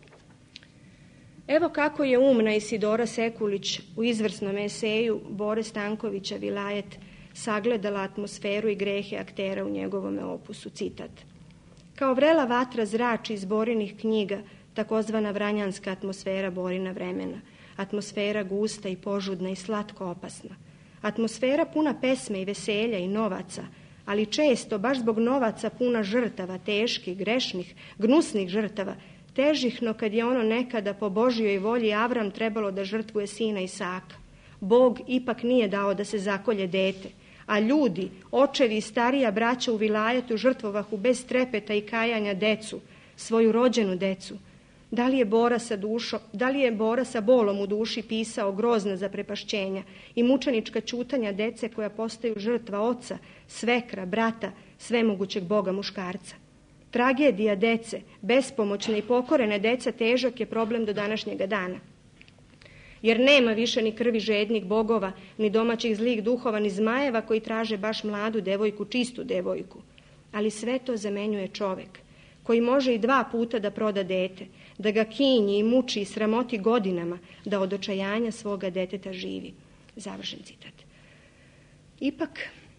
[SPEAKER 4] Evo kako je umna Isidora Sekulić u izvrsnom eseju Bore Stankovića Vilajet sagledala atmosferu i grehe aktera u njegovome opusu. Citat. Kao vrela vatra zrači iz Borinih knjiga takozvana vranjanska atmosfera Borina vremena, atmosfera gusta i požudna i slatko opasna, atmosfera puna pesme i veselja i novaca, ali često, baš zbog novaca, puna žrtava, teških, grešnih, gnusnih žrtava, težih, no kad je ono nekada po Božjoj volji Avram trebalo da žrtvuje sina Isaka. Bog ipak nije dao da se zakolje dete, a ljudi, očevi i starija braća u vilajetu žrtvovahu bez trepeta i kajanja decu, svoju rođenu decu. Da li je Bora sa dušo, da li je Bora sa bolom u duši pisao grozna zaprepašćenja i mučenička ćutanja dece koja postaju žrtva oca, svekra, brata, svemogućeg Boga muškarca. Tragedija dece, bespomoćne i pokorene deca, težak je problem do današnjega dana. Jer nema više ni krvi žednih bogova, ni domaćih zlih duhova, ni zmajeva koji traže baš mladu devojku, čistu devojku. Ali sve to zamenjuje čovek, koji može i dva puta da proda dete, da ga kinji i muči i sramoti godinama, da od očajanja svoga deteta živi. Završen citat. Ipak,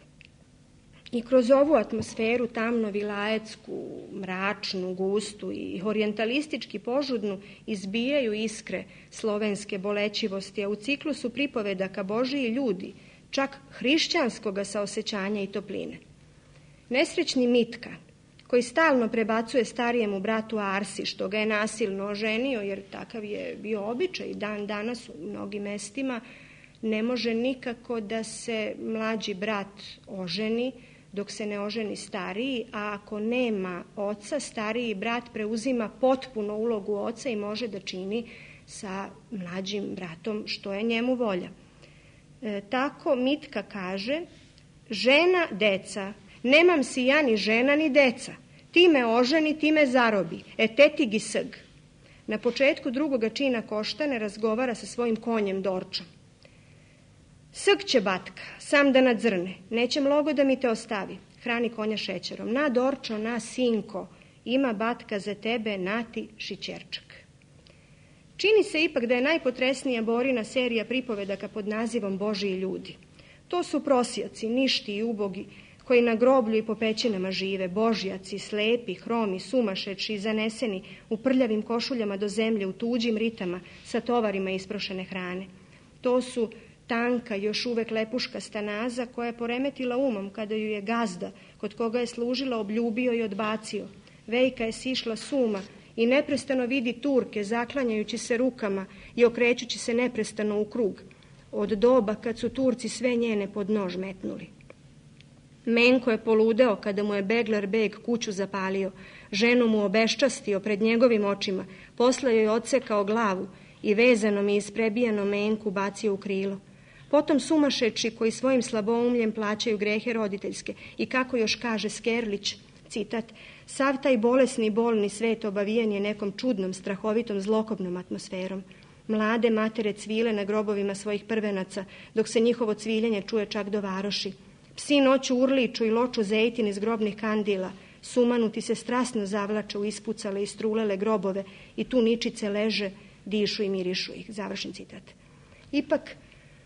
[SPEAKER 4] i kroz ovu atmosferu tamno vilajetsku, mračnu, gustu i orijentalistički požudnu izbijaju iskre slovenske bolećivosti, a u ciklusu pripovedaka Božiji ljudi, čak hrišćanskoga saosećanja i topline. Nesrećni Mitka, koji stalno prebacuje starijemu bratu Arsi, što ga je nasilno oženio, jer takav je bio običaj dan danas u mnogim mestima, ne može nikako da se mlađi brat oženi dok se ne oženi stariji, a ako nema oca, stariji brat preuzima potpuno ulogu oca i može da čini sa mlađim bratom što je njemu volja. E, tako Mitka kaže, žena, deca, nemam si ja ni žena ni deca, ti me oženi, ti me zarobi, e teti gi sg. Na početku drugoga čina Koštane razgovara sa svojim konjem Dorčom. Sg će batka, sam da nadzrne, neće mlogo da mi te ostavi, hrani konja šećerom. Na Dorčo, na sinko, ima batka za tebe, nati šićerčak. Čini se ipak da je najpotresnija Borina serija pripovedaka pod nazivom Božiji ljudi. To su prosjaci, ništi i ubogi, koji na groblju i po pećinama žive, božjaci, slepi, hromi, sumašeči i zaneseni u prljavim košuljama do zemlje, u tuđim ritama, sa tovarima isprošene hrane. To su tanka, još uvek lepuška stanaza koja je poremetila umom kada ju je gazda, kod koga je služila, obljubio i odbacio. Vejka je sišla suma i neprestano vidi Turke, zaklanjajući se rukama i okrećući se neprestano u krug, od doba kad su Turci sve njene pod nož metnuli. Menko je poludeo kada mu je Begler beg kuću zapalio, ženu mu obeščastio pred njegovim očima, posle joj odsekao glavu i vezanom i isprebijanom Menku bacio u krilo. Potom sumašeči koji svojim slaboumljem plaćaju grehe roditeljske i kako još kaže Skerlić, citat, sav taj bolesni, bolni svet obavijen je nekom čudnom, strahovitom, zlokobnom atmosferom. Mlade matere cvile na grobovima svojih prvenaca, dok se njihovo cviljenje čuje čak do varoši. Psi noću urliču i loču zejtin iz grobnih kandila, sumanuti se strasno zavlače u ispucale i strulele grobove i tu ničice leže, dišu i mirišu ih. Završen citat. Ipak,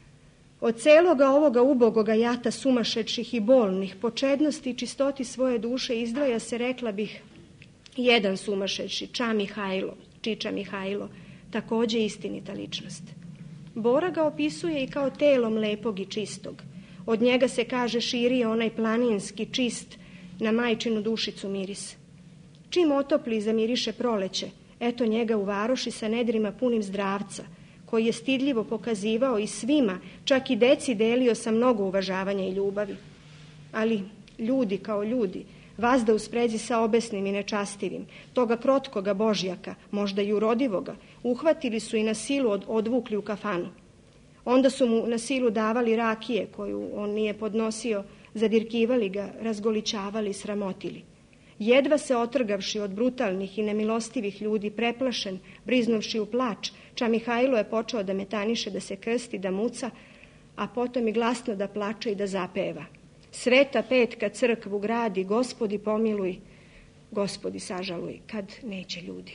[SPEAKER 4] od celoga ovoga ubogoga jata sumašečih i bolnih, po čednosti i čistoti svoje duše izdvaja se, rekla bih, jedan sumašeči, Ča Mihajlo, Čiča Mihajlo, takođe istinita ličnost. Bora ga opisuje i kao telom lepog i čistog. Od njega se, kaže, širio onaj planinski, čist, na majčinu dušicu miris. Čim otopli i zamiriše proleće, eto njega u varoši sa nedrima punim zdravca, koji je stidljivo pokazivao i svima, čak i deci delio sa mnogo uvažavanja i ljubavi. Ali ljudi kao ljudi, vazda u sprezi sa obesnim i nečastivim, toga krotkoga Božjaka, možda i urodivoga, uhvatili su i na silu od, odvukli u kafanu. Onda su mu na silu davali rakije koju on nije podnosio, zadirkivali ga, razgoličavali, sramotili. Jedva se otrgavši od brutalnih i nemilostivih ljudi, preplašen, briznovši u plač, Ča Mihajlo je počeo da metaniše, da se krsti, da muca, a potom i glasno da plače i da zapeva. Sveta petka crkvu gradi, Gospodi pomiluj, Gospodi sažaluj, kad neće ljudi.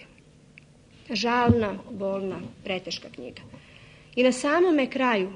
[SPEAKER 4] Žalna, bolna, preteška knjiga. I na samome kraju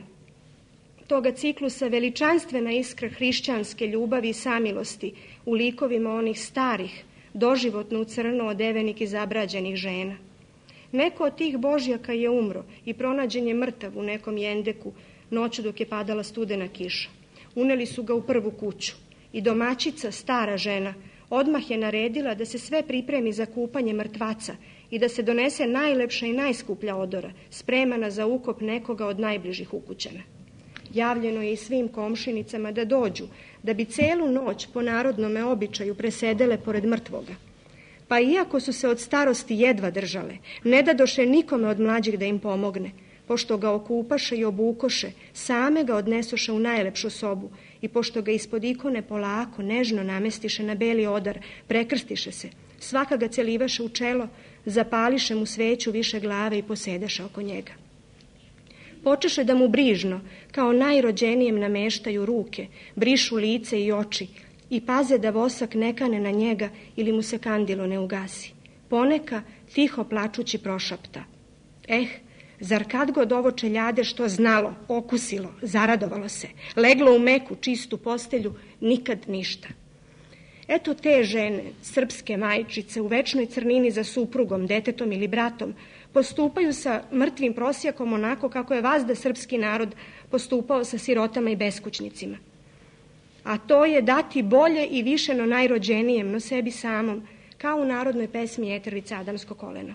[SPEAKER 4] toga ciklusa veličanstvena iskra hrišćanske ljubavi i samilosti u likovima onih starih, doživotno u crno odevenih i zabrađenih žena. Neko od tih Božjaka je umro i pronađen je mrtav u nekom jendeku noću dok je padala studena kiša. Uneli su ga u prvu kuću i domaćica, stara žena, odmah je naredila da se sve pripremi za kupanje mrtvaca i da se donese najlepša i najskuplja odora, spremana za ukop nekoga od najbližih ukućana. Javljeno je i svim komšinicama da dođu, da bi celu noć po narodnome običaju presedele pored mrtvoga. Pa iako su se od starosti jedva držale, ne dadoše nikome od mlađih da im pomogne, pošto ga okupaše i obukoše, same ga odnesoše u najlepšu sobu i pošto ga ispod ikone polako, nežno namestiše na beli odar, prekrstiše se, svaka ga celivaše u čelo, zapališe mu sveću više glave i posedeše oko njega. Počeše da mu brižno, kao najrođenijem nameštaju ruke, brišu lice i oči i paze da vosak ne kane na njega ili mu se kandilo ne ugasi. Poneka, tiho plačući, prošapta. Eh, zar kad god ovo čeljade što znalo, okusilo, zaradovalo se, leglo u meku, čistu postelju, nikad ništa. Eto te žene, srpske majčice, u večnoj crnini za suprugom, detetom ili bratom, postupaju sa mrtvim prosjakom onako kako je vazda srpski narod postupao sa sirotama i beskućnicima. A to je dati bolje i više no najrođenijem, no sebi samom, kao u narodnoj pesmi Jetrvica Adamsko koleno.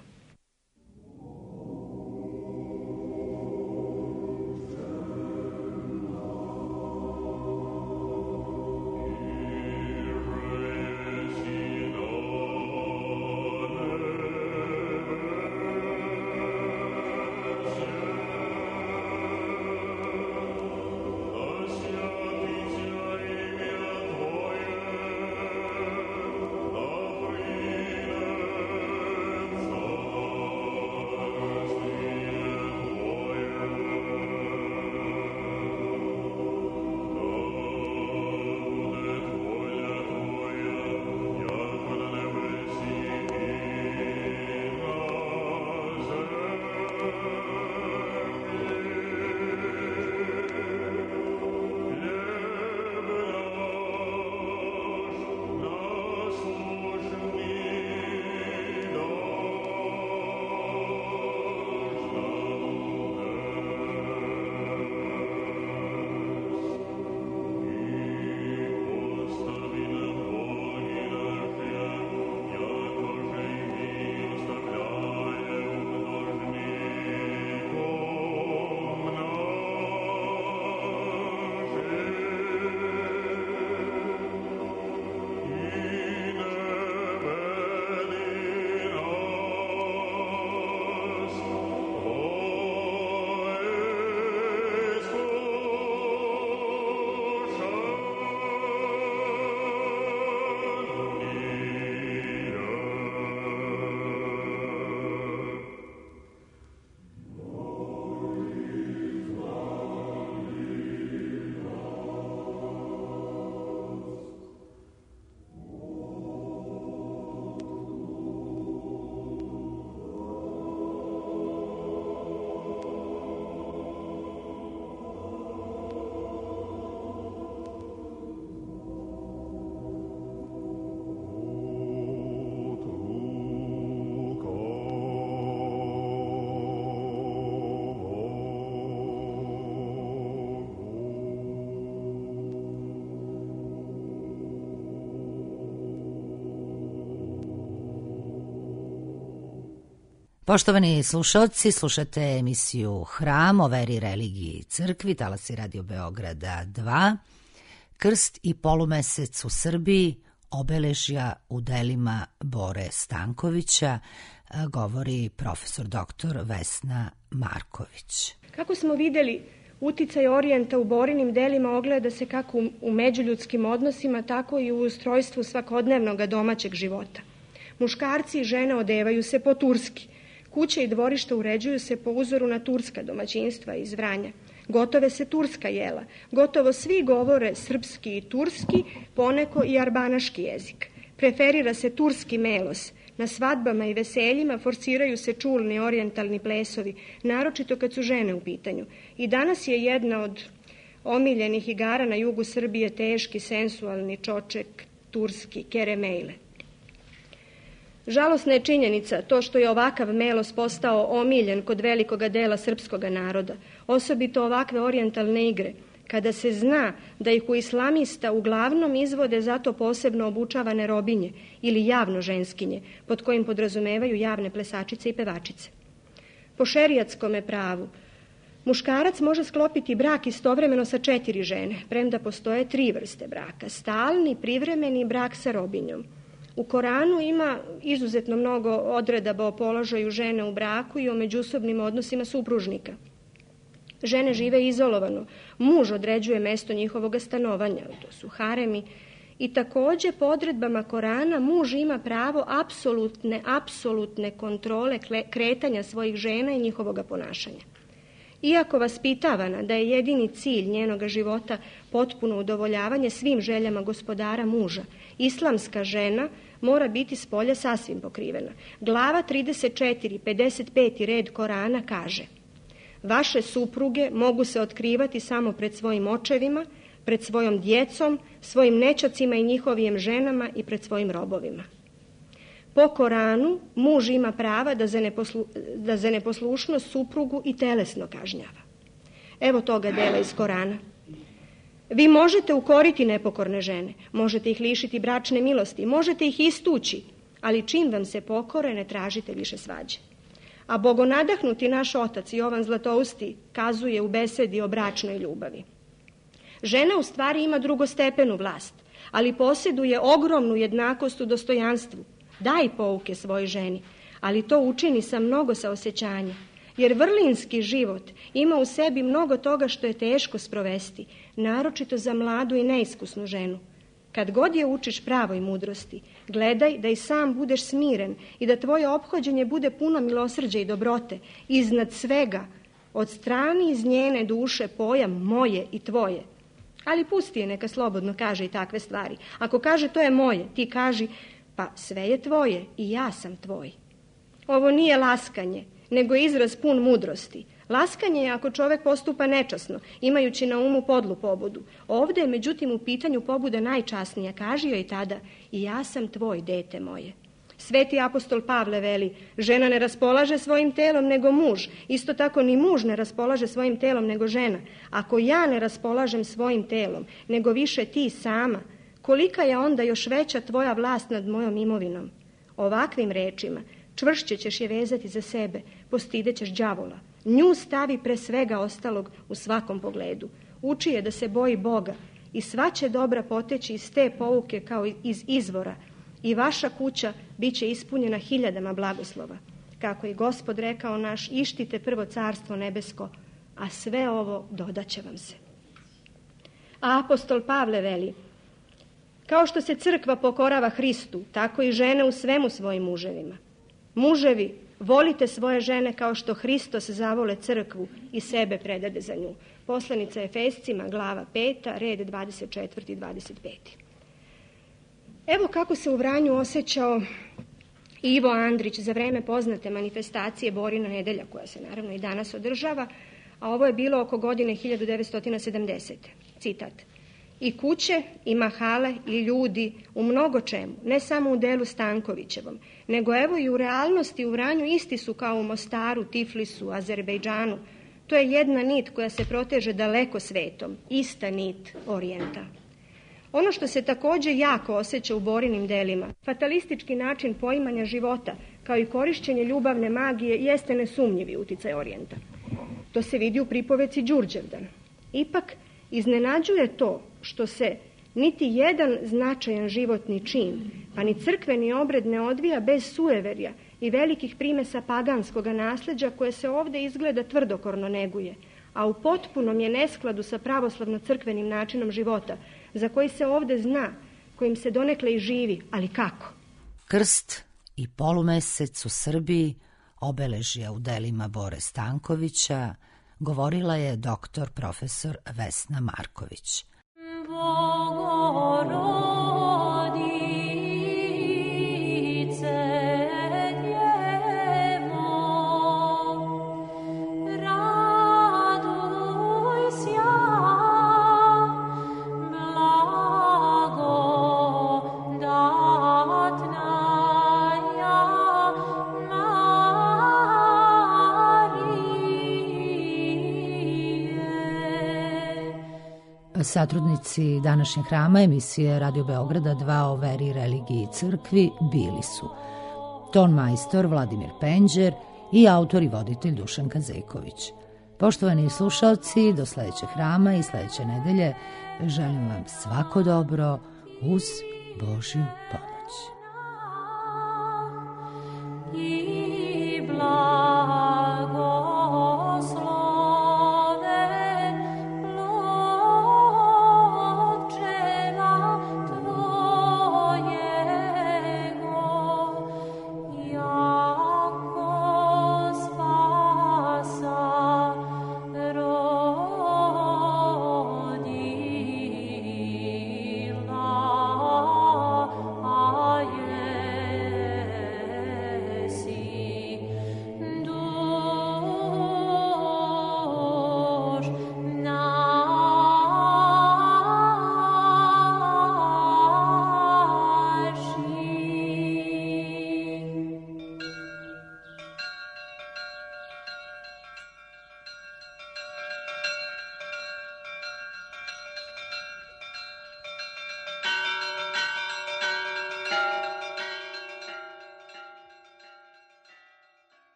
[SPEAKER 6] Oh
[SPEAKER 1] Poštovani slušalci, slušate emisiju Hram o veri, religiji i crkvi, talasi Radio Beograda dva, Krst i polumesec u Srbiji, obeležja u delima Bore Stankovića, govori profesor doktor Vesna Marković.
[SPEAKER 4] Kako smo videli, uticaj orijenta u Borinim delima ogleda se kako u međuljudskim odnosima, tako i u ustrojstvu svakodnevnog domaćeg života. Muškarci i žene odevaju se po turski. Kuće i dvorišta uređuju se po uzoru na turska domaćinstva iz Vranja. Gotove se turska jela. Gotovo svi govore srpski i turski, poneko i arbanaški jezik. Preferira se turski melos. Na svadbama i veseljima forsiraju se čulni orijentalni plesovi, naročito kad su žene u pitanju. I danas je jedna od omiljenih igara na jugu Srbije teški, sensualni čoček, turski, keremejle. Žalosna je činjenica to što je ovakav melos postao omiljen kod velikoga dela srpskoga naroda, osobito ovakve orijentalne igre, kada se zna da ih u islamista uglavnom izvode zato posebno obučavane robinje ili javno ženskinje, pod kojim podrazumevaju javne plesačice i pevačice. Po šerijatskome pravu, muškarac može sklopiti brak istovremeno sa četiri žene, premda postoje tri vrste braka, stalni, privremeni brak sa robinjom. U Koranu ima izuzetno mnogo odredaba o položaju žene u braku i o međusobnim odnosima supružnika. Žene žive izolovano, muž određuje mesto njihovog stanovanja, to su haremi, i takođe po odredbama Korana muž ima pravo apsolutne, apsolutne kontrole kretanja svojih žena i njihovog ponašanja. Iako vaspitavana da je jedini cilj njenoga života potpuno udovoljavanje svim željama gospodara muža, islamska žena mora biti s polja sasvim pokrivena. Glava trideset četiri, pedeset peti red Korana kaže: vaše supruge mogu se otkrivati samo pred svojim očevima, pred svojom djecom, svojim nećacima i njihovim ženama i pred svojim robovima. Po Koranu muž ima prava da za, neposlu, da za neposlušnost suprugu i telesno kažnjava. Evo toga dela iz Korana. Vi možete ukoriti nepokorne žene, možete ih lišiti bračne milosti, možete ih istući, ali čim vam se pokore ne tražite više svađe. A bogonadahnuti naš otac Jovan Zlatousti kazuje u besedi o bračnoj ljubavi. Žena u stvari ima drugostepenu vlast, ali posjeduje ogromnu jednakost u dostojanstvu. Daj pouke svojoj ženi, ali to učini sa mnogo saosećanja, jer vrlinski život ima u sebi mnogo toga što je teško sprovesti, naročito za mladu i neiskusnu ženu. Kad god je učiš pravoj mudrosti, gledaj da i sam budeš smiren i da tvoje ophođenje bude puno milosrđa i dobrote. Iznad svega, odstrani iz njene duše pojam moje i tvoje. Ali pusti je, neka slobodno kaže i takve stvari. Ako kaže to je moje, ti kaži pa sve je tvoje i ja sam tvoj. Ovo nije laskanje, nego izraz pun mudrosti. Laskanje je ako čovek postupa nečasno, imajući na umu podlu pobudu. Ovde je međutim u pitanju pobuda najčasnija. Kaži joj tada: i ja sam tvoj, dete moje. Sveti apostol Pavle veli: žena ne raspolaže svojim telom nego muž. Isto tako ni muž ne raspolaže svojim telom nego žena. Ako ja ne raspolažem svojim telom, nego više ti sama, kolika je onda još veća tvoja vlast nad mojom imovinom? Ovakvim rečima čvršće ćeš je vezati za sebe, postidećeš đavola. Nju stavi pre svega ostalog u svakom pogledu. Uči je da se boji Boga i sva će dobra poteći iz te pouke kao iz izvora i vaša kuća bit će ispunjena hiljadama blagoslova. Kako je Gospod rekao naš: ištite prvo carstvo nebesko, a sve ovo dodaće vam se. A apostol Pavle veli: kao što se crkva pokorava Hristu, tako i žene u svemu svojim muževima. Muževi, volite svoje žene kao što Hristos zavole crkvu i sebe predade za nju. Poslanica Efescima, glava peta, red dvadeset četvrti i dvadeset peti. Evo kako se u Vranju osjećao Ivo Andrić za vreme poznate manifestacije Borina nedelja, koja se naravno i danas održava, a ovo je bilo oko godine hiljadu devetsto sedamdesete. Citat: i kuće, i mahale, i ljudi u mnogo čemu, ne samo u delu Stankovićevom, nego evo i u realnosti u Vranju isti su kao u Mostaru, Tiflisu, Azerbejdžanu. To je jedna nit koja se proteže daleko svetom, ista nit orijenta. Ono što se također jako osjeća u Borinim delima, fatalistički način poimanja života, kao i korišćenje ljubavne magije, jeste nesumnjivi uticaj Orijenta. To se vidi u pripoveci Đurđevdan. Ipak, iznenađuje to što se niti jedan značajan životni čin, pa ni crkveni obred ne odvija bez sueverja i velikih primesa paganskoga nasljeđa koje se ovdje izgleda tvrdokorno neguje, a u potpunom je neskladu sa pravoslavno-crkvenim načinom života, za koji se ovdje zna, kojim se donekle i živi, ali kako?
[SPEAKER 1] Krst i polumesec u Srbiji, obeležja u delima Bore Stankovića, govorila je doktor profesor Vesna Marković. Satrudnici današnjeg hrama emisije Radio Beograda dva o veri, religiji i crkvi bili su ton majstor Vladimir Penđer i autor i voditelj Dušan Kazejković. Poštovani slušalci, do sljedećeg hrama i sljedeće nedelje želim vam svako dobro uz Božju pomoć.